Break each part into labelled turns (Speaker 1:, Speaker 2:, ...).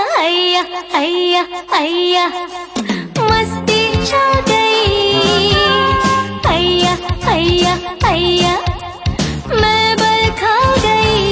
Speaker 1: अय्या अय्या अय्या मस्ती छा गई। अय्या अय्या अय्या मैं बल खा गई।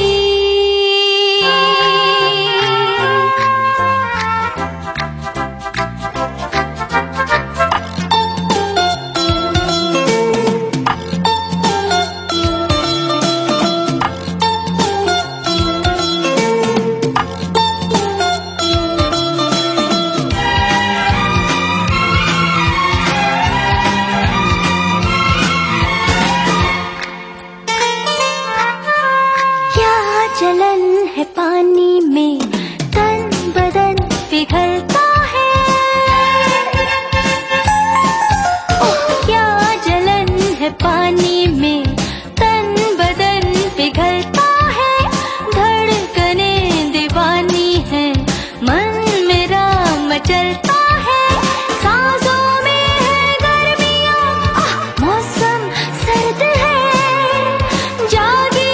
Speaker 1: जलन है पानी में तन बदन पिघलता है। ओह क्या जलन है पानी में तन बदन पिघलता है। धड़कनें दीवानी है मन मेरा मचलता है। सांसों में है गर्मियाँ मौसम सर्द है। जागी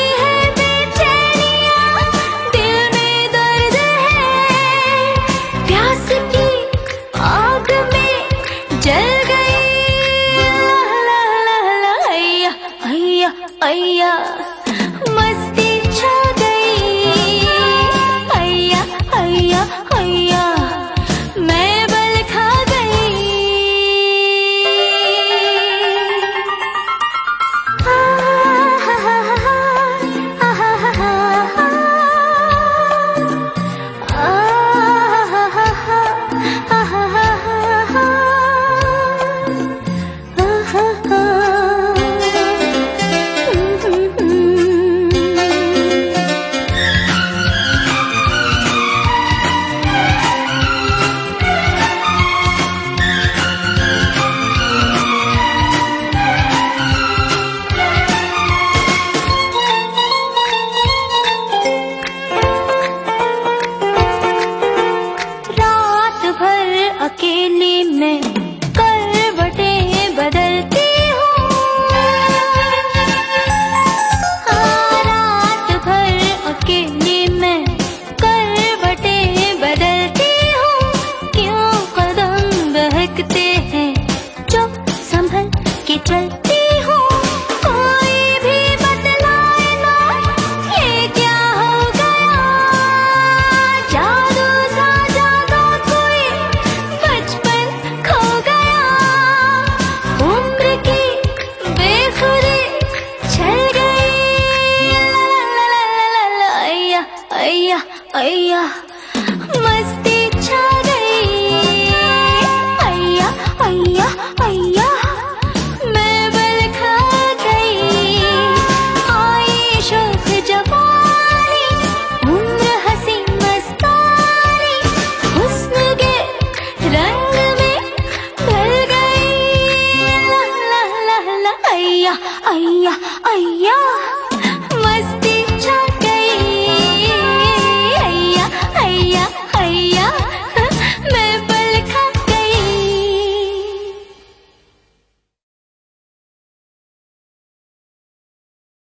Speaker 1: आग में जल गई। अय्या अय्या अय्या मस्ती छा गई। अय्या अय्या अय्या मैं बल खा गई। अकेले मैं करवटें बदलती हूँ। रात भर अकेले मैं करवटें बदलती हूँ। क्यों कदम बहकते हैं जो संभल के चलती हूँ। कोई भी बतलाए ना ये क्या हो गया। जादू सा जागा कोई बचपन खो गया। उम्र की बेखुदी छल गई। अय्या अय्या अय्या मस्ती छा गई। अय्या अय्या अय्या मैं बल खा गई। आई शौक जवानी उम्र हंसी मस्तानी हुस्न के रंग में ढल गई। अय्या अय्या अय्या